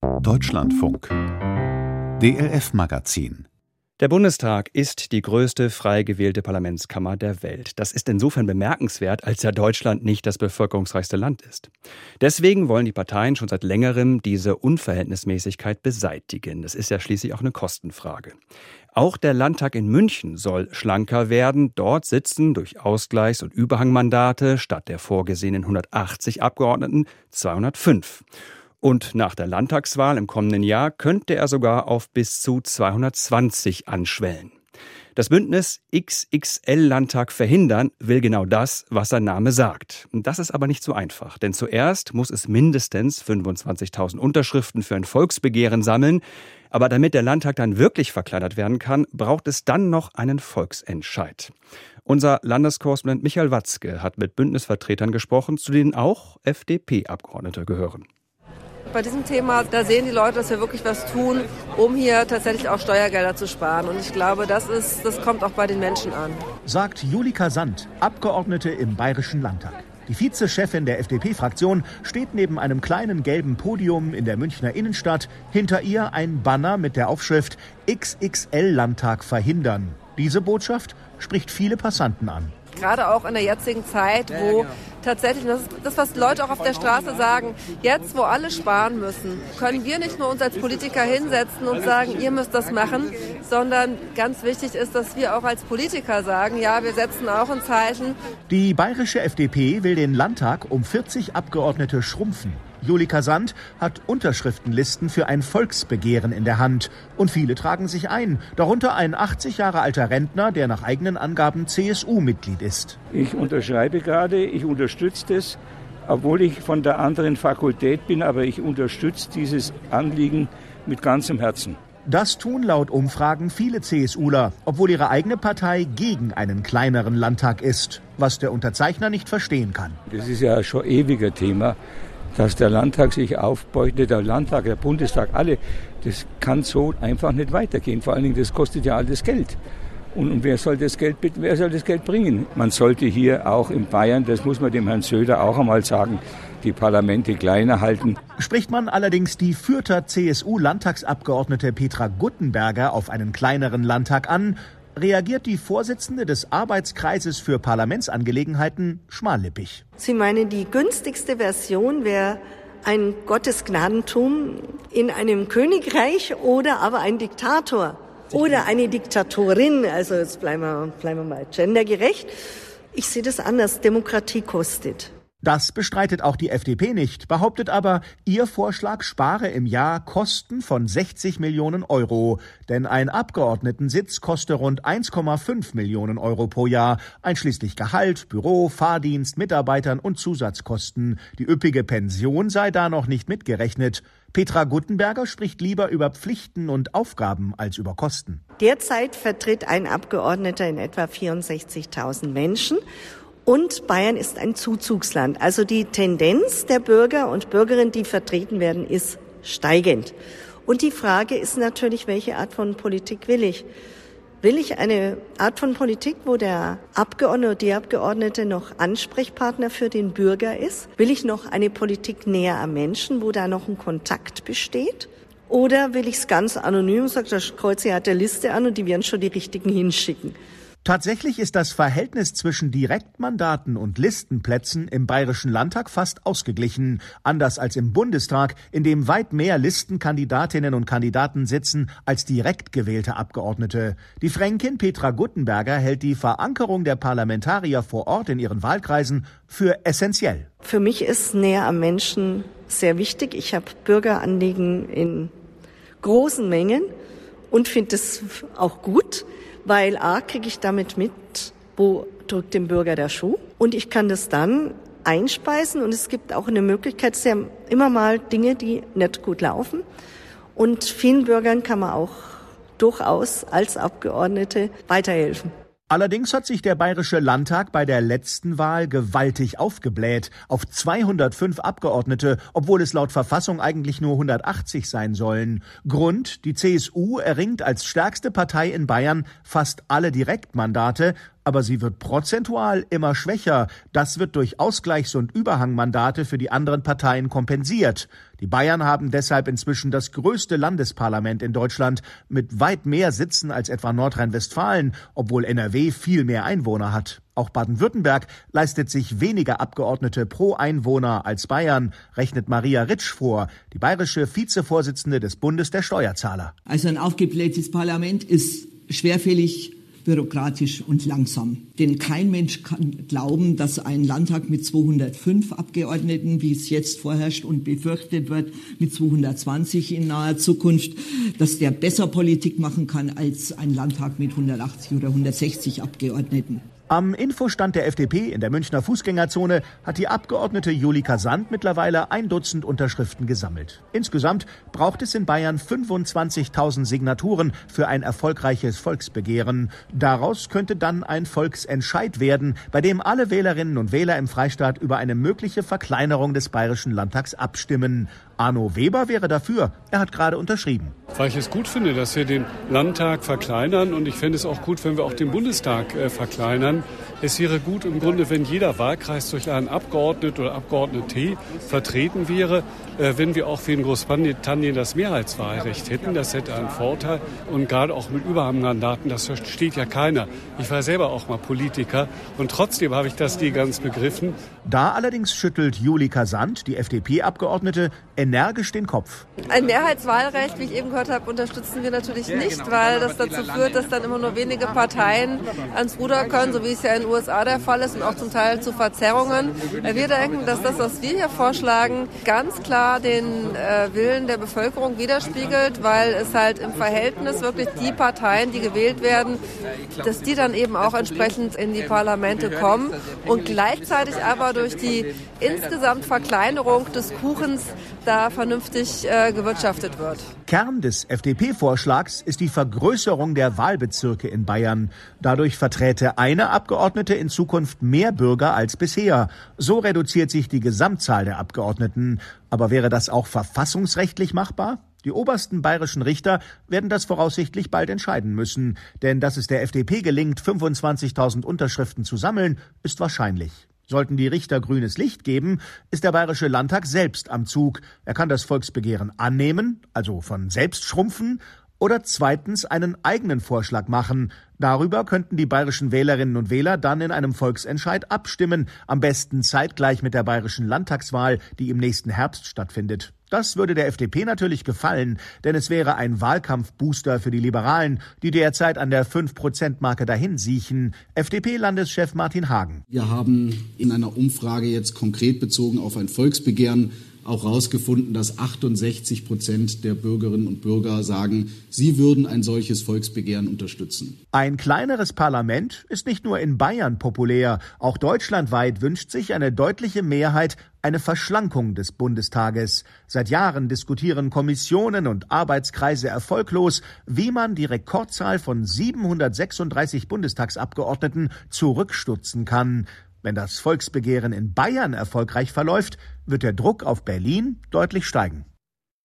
Deutschlandfunk DLF-Magazin. Der Bundestag ist die größte frei gewählte Parlamentskammer der Welt. Das ist insofern bemerkenswert, als ja Deutschland nicht das bevölkerungsreichste Land ist. Deswegen wollen die Parteien schon seit längerem diese Unverhältnismäßigkeit beseitigen. Das ist ja schließlich auch eine Kostenfrage. Auch der Landtag in München soll schlanker werden. Dort sitzen durch Ausgleichs- und Überhangmandate statt der vorgesehenen 180 Abgeordneten 205. Und nach der Landtagswahl im kommenden Jahr könnte er sogar auf bis zu 220 anschwellen. Das Bündnis XXL-Landtag verhindern will genau das, was sein Name sagt. Das ist aber nicht so einfach, denn zuerst muss es mindestens 25.000 Unterschriften für ein Volksbegehren sammeln. Aber damit der Landtag dann wirklich verkleinert werden kann, braucht es dann noch einen Volksentscheid. Unser Landeskorrespondent Michael Watzke hat mit Bündnisvertretern gesprochen, zu denen auch FDP-Abgeordnete gehören. Bei diesem Thema, da sehen die Leute, dass wir wirklich was tun, um hier tatsächlich auch Steuergelder zu sparen. Und ich glaube, das kommt auch bei den Menschen an. Sagt Julika Sand, Abgeordnete im Bayerischen Landtag. Die Vizechefin der FDP-Fraktion steht neben einem kleinen gelben Podium in der Münchner Innenstadt. Hinter ihr ein Banner mit der Aufschrift XXL-Landtag verhindern. Diese Botschaft spricht viele Passanten an. Gerade auch in der jetzigen Zeit, wo tatsächlich, das was Leute auch auf der Straße sagen, jetzt wo alle sparen müssen, können wir nicht nur uns als Politiker hinsetzen und sagen, ihr müsst das machen, sondern ganz wichtig ist, dass wir auch als Politiker sagen, ja, wir setzen auch ein Zeichen. Die bayerische FDP will den Landtag um 40 Abgeordnete schrumpfen. Julika Sand hat Unterschriftenlisten für ein Volksbegehren in der Hand. Und viele tragen sich ein, darunter ein 80 Jahre alter Rentner, der nach eigenen Angaben CSU-Mitglied ist. Ich unterschreibe gerade, ich unterstütze das, obwohl ich von der anderen Fakultät bin, aber ich unterstütze dieses Anliegen mit ganzem Herzen. Das tun laut Umfragen viele CSUler, obwohl ihre eigene Partei gegen einen kleineren Landtag ist, was der Unterzeichner nicht verstehen kann. Das ist ja schon ewiger Thema. Dass der Landtag sich aufbeutet, der Landtag, der Bundestag, alle, das kann so einfach nicht weitergehen. Vor allen Dingen, das kostet ja alles Geld. Und wer soll das Geld bringen? Man sollte hier auch in Bayern, das muss man dem Herrn Söder auch einmal sagen, die Parlamente kleiner halten. Spricht man allerdings die Fürther CSU-Landtagsabgeordnete Petra Guttenberger auf einen kleineren Landtag an, reagiert die Vorsitzende des Arbeitskreises für Parlamentsangelegenheiten schmallippig. Sie meinen, die günstigste Version wäre ein Gottesgnadentum in einem Königreich oder aber ein Diktator oder eine Diktatorin. Also jetzt bleiben wir mal gendergerecht. Ich sehe das anders. Demokratie kostet. Das bestreitet auch die FDP nicht, behauptet aber, ihr Vorschlag spare im Jahr Kosten von 60 Millionen Euro. Denn ein Abgeordnetensitz koste rund 1,5 Millionen Euro pro Jahr, einschließlich Gehalt, Büro, Fahrdienst, Mitarbeitern und Zusatzkosten. Die üppige Pension sei da noch nicht mitgerechnet. Petra Guttenberger spricht lieber über Pflichten und Aufgaben als über Kosten. Derzeit vertritt ein Abgeordneter in etwa 64.000 Menschen. Und Bayern ist ein Zuzugsland. Also die Tendenz der Bürger und Bürgerinnen, die vertreten werden, ist steigend. Und die Frage ist natürlich, welche Art von Politik will ich? Will ich eine Art von Politik, wo der Abgeordnete oder die Abgeordnete noch Ansprechpartner für den Bürger ist? Will ich noch eine Politik näher am Menschen, wo da noch ein Kontakt besteht? Oder will ich es ganz anonym und sage, das kreuze ich der Liste an und die werden schon die richtigen hinschicken? Tatsächlich ist das Verhältnis zwischen Direktmandaten und Listenplätzen im Bayerischen Landtag fast ausgeglichen. Anders als im Bundestag, in dem weit mehr Listenkandidatinnen und Kandidaten sitzen als direkt gewählte Abgeordnete. Die Fränkin Petra Guttenberger hält die Verankerung der Parlamentarier vor Ort in ihren Wahlkreisen für essentiell. Für mich ist näher am Menschen sehr wichtig. Ich habe Bürgeranliegen in großen Mengen und finde es auch gut. Weil kriege ich damit mit, wo drückt dem Bürger der Schuh. Und ich kann das dann einspeisen. Und es gibt auch eine Möglichkeit, es sind ja immer mal Dinge, die nicht gut laufen. Und vielen Bürgern kann man auch durchaus als Abgeordnete weiterhelfen. Allerdings hat sich der Bayerische Landtag bei der letzten Wahl gewaltig aufgebläht auf 205 Abgeordnete, obwohl es laut Verfassung eigentlich nur 180 sein sollen. Grund: die CSU erringt als stärkste Partei in Bayern fast alle Direktmandate, aber sie wird prozentual immer schwächer. Das wird durch Ausgleichs- und Überhangmandate für die anderen Parteien kompensiert. Die Bayern haben deshalb inzwischen das größte Landesparlament in Deutschland mit weit mehr Sitzen als etwa Nordrhein-Westfalen, obwohl NRW viel mehr Einwohner hat. Auch Baden-Württemberg leistet sich weniger Abgeordnete pro Einwohner als Bayern, rechnet Maria Ritsch vor, die bayerische Vizevorsitzende des Bundes der Steuerzahler. Also ein aufgeblähtes Parlament ist schwerfällig, bürokratisch und langsam. Denn kein Mensch kann glauben, dass ein Landtag mit 205 Abgeordneten, wie es jetzt vorherrscht und befürchtet wird, mit 220 in naher Zukunft, dass der besser Politik machen kann als ein Landtag mit 180 oder 160 Abgeordneten. Am Infostand der FDP in der Münchner Fußgängerzone hat die Abgeordnete Julika Sand mittlerweile 1 Dutzend Unterschriften gesammelt. Insgesamt braucht es in Bayern 25.000 Signaturen für ein erfolgreiches Volksbegehren. Daraus könnte dann ein Volksentscheid werden, bei dem alle Wählerinnen und Wähler im Freistaat über eine mögliche Verkleinerung des Bayerischen Landtags abstimmen. Arno Weber wäre dafür. Er hat gerade unterschrieben. Weil ich es gut finde, dass wir den Landtag verkleinern, und ich fände es auch gut, wenn wir auch den Bundestag verkleinern. Es wäre gut im Grunde, wenn jeder Wahlkreis durch einen Abgeordneten oder Abgeordnete vertreten wäre, wenn wir auch wie in Großbritannien das Mehrheitswahlrecht hätten. Das hätte einen Vorteil, und gerade auch mit Überhangmandaten, das versteht ja keiner. Ich war selber auch mal Politiker, und trotzdem habe ich das nie ganz begriffen. Da allerdings schüttelt Julika Sand, die FDP-Abgeordnete, energisch den Kopf. Ein Mehrheitswahlrecht, wie ich eben gehört habe, unterstützen wir natürlich nicht, weil das dazu führt, dass dann immer nur wenige Parteien ans Ruder können, so wie es ja in den USA der Fall ist, und auch zum Teil zu Verzerrungen. Wir denken, dass das, was wir hier vorschlagen, ganz klar den Willen der Bevölkerung widerspiegelt, weil es halt im Verhältnis wirklich die Parteien, die gewählt werden, dass die dann eben auch entsprechend in die Parlamente kommen, und gleichzeitig aber durch die insgesamt Verkleinerung des Kuchens da vernünftig gewirtschaftet wird. Kern des FDP-Vorschlags ist die Vergrößerung der Wahlbezirke in Bayern. Dadurch verträte eine Abgeordnete in Zukunft mehr Bürger als bisher. So reduziert sich die Gesamtzahl der Abgeordneten. Aber wäre das auch verfassungsrechtlich machbar? Die obersten bayerischen Richter werden das voraussichtlich bald entscheiden müssen. Denn dass es der FDP gelingt, 25.000 Unterschriften zu sammeln, ist wahrscheinlich. Sollten die Richter grünes Licht geben, ist der Bayerische Landtag selbst am Zug. Er kann das Volksbegehren annehmen, also von selbst schrumpfen, oder zweitens einen eigenen Vorschlag machen. Darüber könnten die bayerischen Wählerinnen und Wähler dann in einem Volksentscheid abstimmen, am besten zeitgleich mit der bayerischen Landtagswahl, die im nächsten Herbst stattfindet. Das würde der FDP natürlich gefallen, denn es wäre ein Wahlkampfbooster für die Liberalen, die derzeit an der 5%-Marke dahinsiechen. FDP-Landeschef Martin Hagen. Wir haben in einer Umfrage jetzt konkret bezogen auf ein Volksbegehren auch herausgefunden, dass 68% der Bürgerinnen und Bürger sagen, sie würden ein solches Volksbegehren unterstützen. Ein kleineres Parlament ist nicht nur in Bayern populär. Auch deutschlandweit wünscht sich eine deutliche Mehrheit eine Verschlankung des Bundestages. Seit Jahren diskutieren Kommissionen und Arbeitskreise erfolglos, wie man die Rekordzahl von 736 Bundestagsabgeordneten zurückstutzen kann. Wenn das Volksbegehren in Bayern erfolgreich verläuft, wird der Druck auf Berlin deutlich steigen.